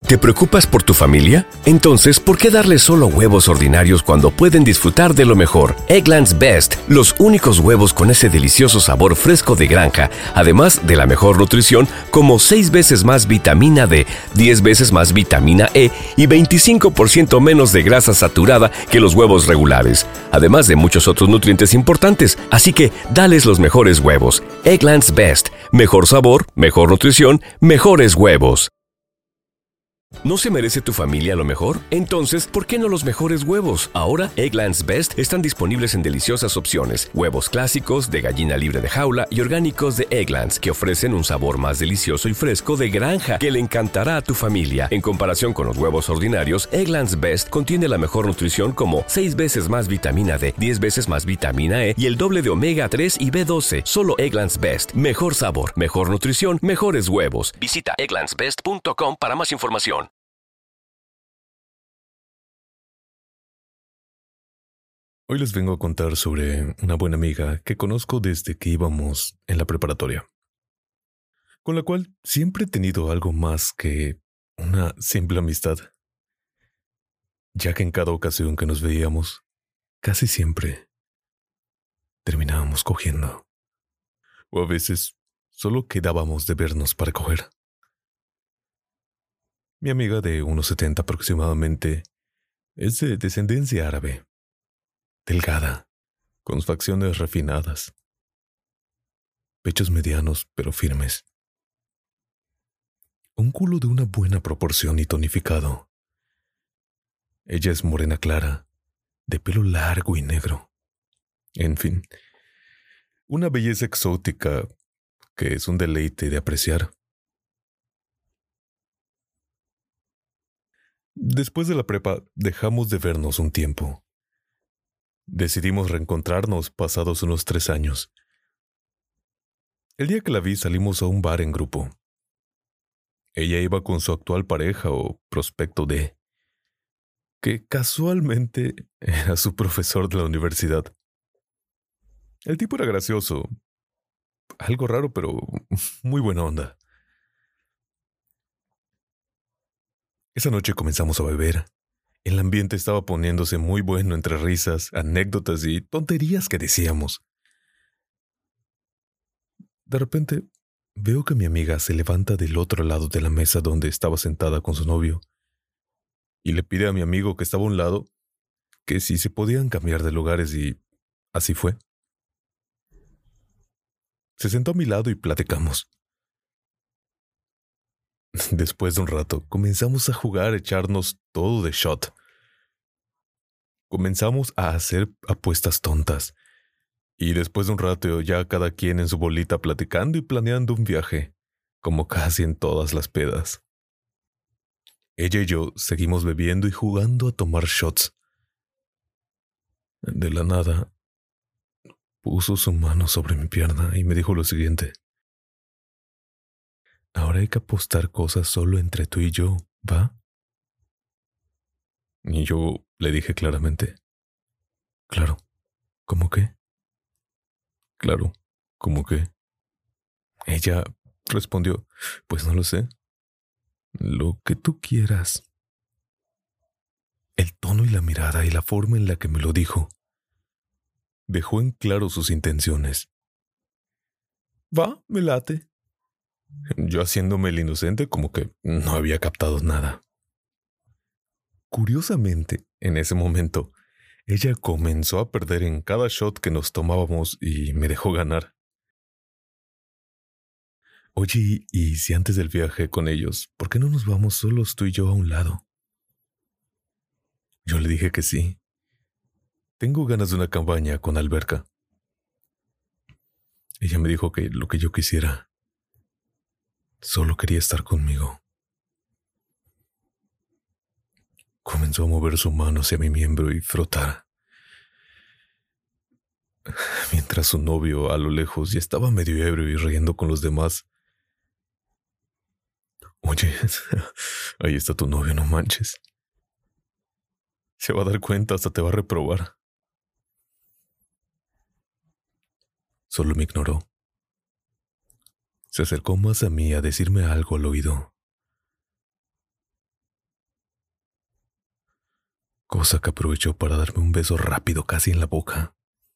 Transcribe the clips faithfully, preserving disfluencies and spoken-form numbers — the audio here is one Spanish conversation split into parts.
¿Te preocupas por tu familia? Entonces, ¿por qué darles solo huevos ordinarios cuando pueden disfrutar de lo mejor? Eggland's Best, los únicos huevos con ese delicioso sabor fresco de granja, además de la mejor nutrición, como seis veces más vitamina D, diez veces más vitamina E y veinticinco por ciento menos de grasa saturada que los huevos regulares, además de muchos otros nutrientes importantes. Así que, dales los mejores huevos. Eggland's Best, mejor sabor, mejor nutrición, mejores huevos. ¿No se merece tu familia lo mejor? Entonces, ¿por qué no los mejores huevos? Ahora, Eggland's Best están disponibles en deliciosas opciones. Huevos clásicos, de gallina libre de jaula y orgánicos de Eggland's, que ofrecen un sabor más delicioso y fresco de granja que le encantará a tu familia. En comparación con los huevos ordinarios, Eggland's Best contiene la mejor nutrición como seis veces más vitamina D, diez veces más vitamina E y el doble de omega tres y B doce. Solo Eggland's Best. Mejor sabor, mejor nutrición, mejores huevos. Visita egglands best punto com para más información. Hoy les vengo a contar sobre una buena amiga que conozco desde que íbamos en la preparatoria, con la cual siempre he tenido algo más que una simple amistad, ya que en cada ocasión que nos veíamos, casi siempre terminábamos cogiendo, o a veces solo quedábamos de vernos para coger. Mi amiga de unos setenta aproximadamente es de descendencia árabe, delgada, con facciones refinadas, pechos medianos pero firmes, un culo de una buena proporción y tonificado. Ella es morena clara, de pelo largo y negro. En fin, una belleza exótica que es un deleite de apreciar. Después de la prepa dejamos de vernos un tiempo. Decidimos reencontrarnos pasados unos tres años. El día que la vi salimos a un bar en grupo. Ella iba con su actual pareja o prospecto de, que casualmente era su profesor de la universidad. El tipo era gracioso, algo raro pero muy buena onda. Esa noche comenzamos a beber. El ambiente estaba poniéndose muy bueno entre risas, anécdotas y tonterías que decíamos. De repente, veo que mi amiga se levanta del otro lado de la mesa donde estaba sentada con su novio y le pide a mi amigo que estaba a un lado que si se podían cambiar de lugares y así fue. Se sentó a mi lado y platicamos. Después de un rato, comenzamos a jugar a echarnos todo de shot. Comenzamos a hacer apuestas tontas. Y después de un rato ya cada quien en su bolita platicando y planeando un viaje, como casi en todas las pedas. Ella y yo seguimos bebiendo y jugando a tomar shots. De la nada, puso su mano sobre mi pierna y me dijo lo siguiente. Ahora hay que apostar cosas solo entre tú y yo, ¿va? Y yo le dije claramente. Claro, ¿cómo qué? Claro, ¿cómo qué? Ella respondió, pues no lo sé. Lo que tú quieras. El tono y la mirada y la forma en la que me lo dijo dejó en claro sus intenciones. Va, me late. Yo haciéndome el inocente como que no había captado nada. Curiosamente, en ese momento, ella comenzó a perder en cada shot que nos tomábamos y me dejó ganar. Oye, ¿y si antes del viaje con ellos, por qué no nos vamos solos tú y yo a un lado? Yo le dije que sí. Tengo ganas de una cabaña con alberca. Ella me dijo que lo que yo quisiera. Solo quería estar conmigo. Comenzó a mover su mano hacia mi miembro y frotar. Mientras su novio, a lo lejos, ya estaba medio ebrio y riendo con los demás. Oye, ahí está tu novio, no manches. Se va a dar cuenta, hasta te va a reprobar. Solo me ignoró. Se acercó más a mí a decirme algo al oído. cosa que aprovechó para darme un beso rápido casi en la boca.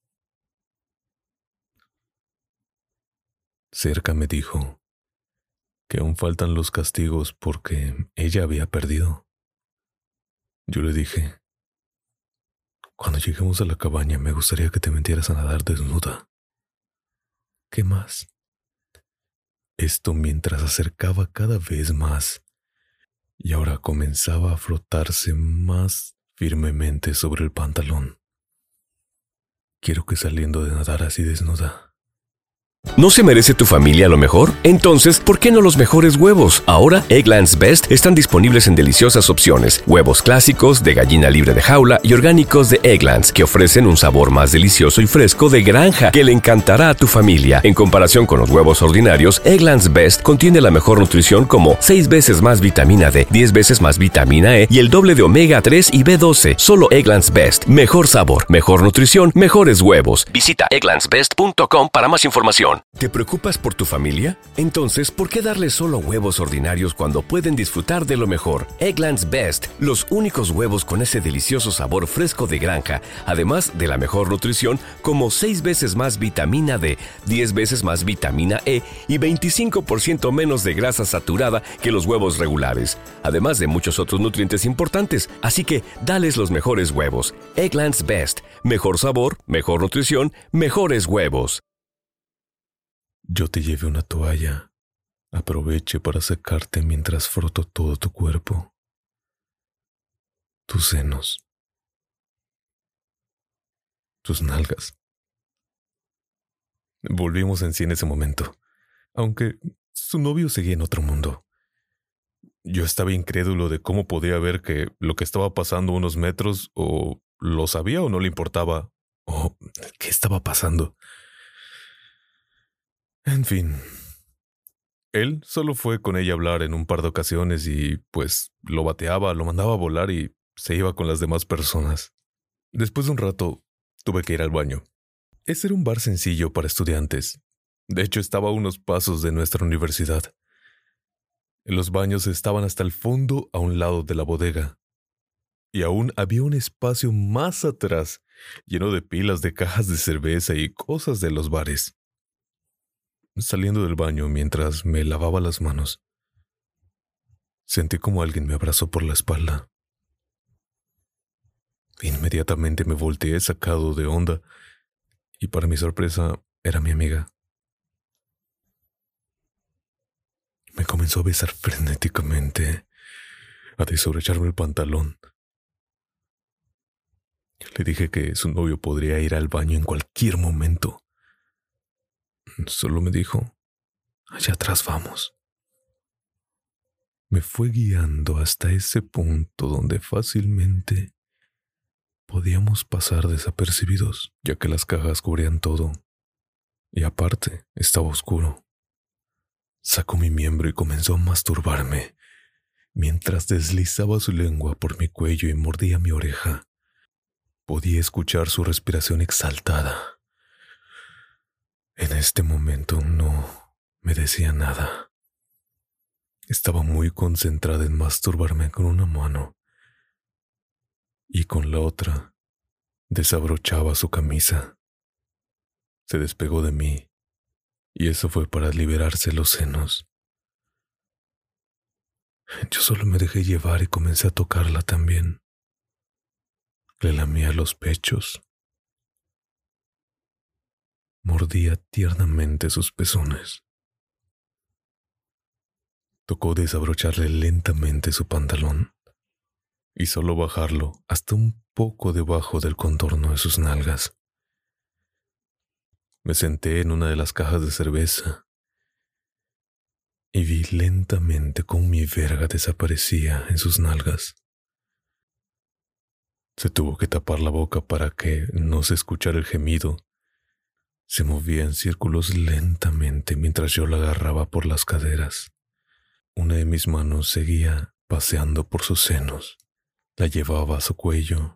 Cerca me dijo que aún faltan los castigos porque ella había perdido. Yo le dije, cuando lleguemos a la cabaña me gustaría que te metieras a nadar desnuda. ¿Qué más? Esto mientras acercaba cada vez más y ahora comenzaba a frotarse más firmemente sobre el pantalón. Quiero que saliendo de nadar así desnuda. ¿No se merece tu familia lo mejor? Entonces, ¿por qué no los mejores huevos? Ahora, Eggland's Best están disponibles en deliciosas opciones. Huevos clásicos, de gallina libre de jaula y orgánicos de Eggland's, que ofrecen un sabor más delicioso y fresco de granja que le encantará a tu familia. En comparación con los huevos ordinarios, Eggland's Best contiene la mejor nutrición como seis veces más vitamina D, diez veces más vitamina E y el doble de omega tres y B doce. Solo Eggland's Best. Mejor sabor, mejor nutrición, mejores huevos. Visita egglands best punto com para más información. ¿Te preocupas por tu familia? Entonces, ¿por qué darles solo huevos ordinarios cuando pueden disfrutar de lo mejor? Eggland's Best, los únicos huevos con ese delicioso sabor fresco de granja, además de la mejor nutrición como seis veces más vitamina D, diez veces más vitamina E y veinticinco por ciento menos de grasa saturada que los huevos regulares, además de muchos otros nutrientes importantes. Así que, dales los mejores huevos. Eggland's Best, mejor sabor, mejor nutrición, mejores huevos. Yo te llevé una toalla. Aproveche para secarte mientras froto todo tu cuerpo. Tus senos. Tus nalgas. Volvimos en sí en ese momento, aunque su novio seguía en otro mundo. Yo estaba incrédulo de cómo podía ver que lo que estaba pasando a unos metros o lo sabía o no le importaba, o qué estaba pasando. En fin, él solo fue con ella a hablar en un par de ocasiones y, pues, lo bateaba, lo mandaba a volar y se iba con las demás personas. Después de un rato, tuve que ir al baño. Ese era un bar sencillo para estudiantes. De hecho, estaba a unos pasos de nuestra universidad. Los baños estaban hasta el fondo a un lado de la bodega. Y aún había un espacio más atrás, lleno de pilas de cajas de cerveza y cosas de los bares. Saliendo del baño mientras me lavaba las manos, sentí como alguien me abrazó por la espalda. Inmediatamente me volteé sacado de onda y para mi sorpresa era mi amiga. Me comenzó a besar frenéticamente, a desabrocharme el pantalón. Le dije que su novio podría ir al baño en cualquier momento. Solo me dijo, allá atrás vamos. Me fue guiando hasta ese punto donde fácilmente podíamos pasar desapercibidos, ya que las cajas cubrían todo. Y aparte, estaba oscuro. Sacó mi miembro y comenzó a masturbarme, mientras deslizaba su lengua por mi cuello y mordía mi oreja. Podía escuchar su respiración exaltada. En este momento no me decía nada. Estaba muy concentrada en masturbarme con una mano y con la otra desabrochaba su camisa. Se despegó de mí y eso fue para liberarse los senos. Yo solo me dejé llevar y comencé a tocarla también. Le lamía los pechos. Mordía tiernamente sus pezones. Tocó desabrocharle lentamente su pantalón y solo bajarlo hasta un poco debajo del contorno de sus nalgas. Me senté en una de las cajas de cerveza y vi lentamente cómo mi verga desaparecía en sus nalgas. Se tuvo que tapar la boca para que no se escuchara el gemido. Se movía en círculos lentamente mientras yo la agarraba por las caderas. Una de mis manos seguía paseando por sus senos. La llevaba a su cuello,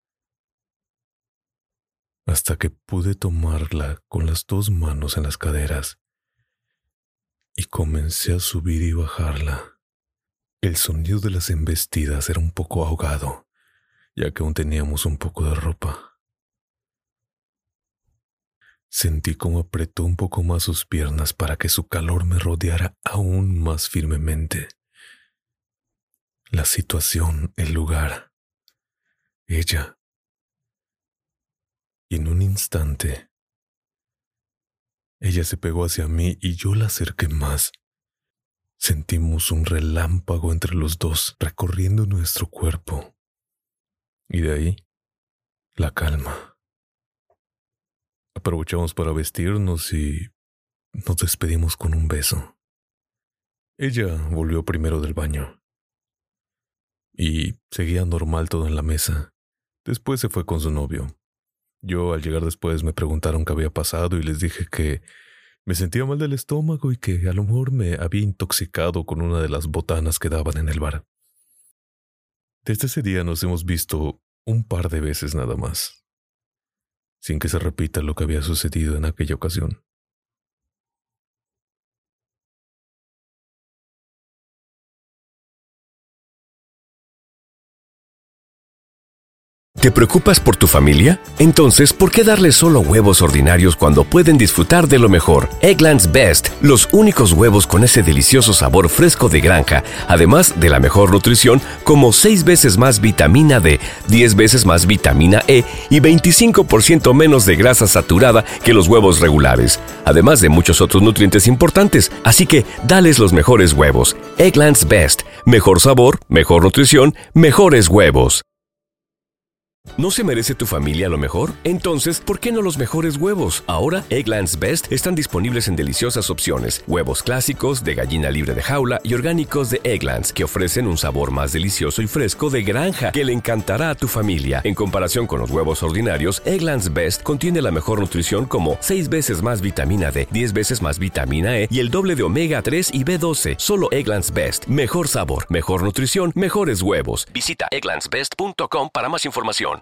hasta que pude tomarla con las dos manos en las caderas y comencé a subir y bajarla. El sonido de las embestidas era un poco ahogado ya que aún teníamos un poco de ropa. Sentí como apretó un poco más sus piernas para que su calor me rodeara aún más firmemente. La situación, el lugar, ella. Y en un instante, ella se pegó hacia mí y yo la acerqué más. Sentimos un relámpago entre los dos recorriendo nuestro cuerpo. Y de ahí, la calma. Aprovechamos para vestirnos y nos despedimos con un beso. Ella volvió primero del baño. Y seguía normal todo en la mesa. Después se fue con su novio. Yo, al llegar después, me preguntaron qué había pasado y les dije que me sentía mal del estómago y que a lo mejor me había intoxicado con una de las botanas que daban en el bar. Desde ese día nos hemos visto un par de veces nada más, sin que se repita lo que había sucedido en aquella ocasión. ¿Te preocupas por tu familia? Entonces, ¿por qué darles solo huevos ordinarios cuando pueden disfrutar de lo mejor? Eggland's Best, los únicos huevos con ese delicioso sabor fresco de granja, además de la mejor nutrición, como seis veces más vitamina D, diez veces más vitamina E y veinticinco por ciento menos de grasa saturada que los huevos regulares, además de muchos otros nutrientes importantes. Así que, dales los mejores huevos. Eggland's Best, mejor sabor, mejor nutrición, mejores huevos. ¿No se merece tu familia lo mejor? Entonces, ¿por qué no los mejores huevos? Ahora, Eggland's Best están disponibles en deliciosas opciones. Huevos clásicos, de gallina libre de jaula y orgánicos de Eggland's, que ofrecen un sabor más delicioso y fresco de granja que le encantará a tu familia. En comparación con los huevos ordinarios, Eggland's Best contiene la mejor nutrición como seis veces más vitamina D, diez veces más vitamina E y el doble de omega tres y B doce. Solo Eggland's Best. Mejor sabor, mejor nutrición, mejores huevos. Visita egglands best punto com para más información.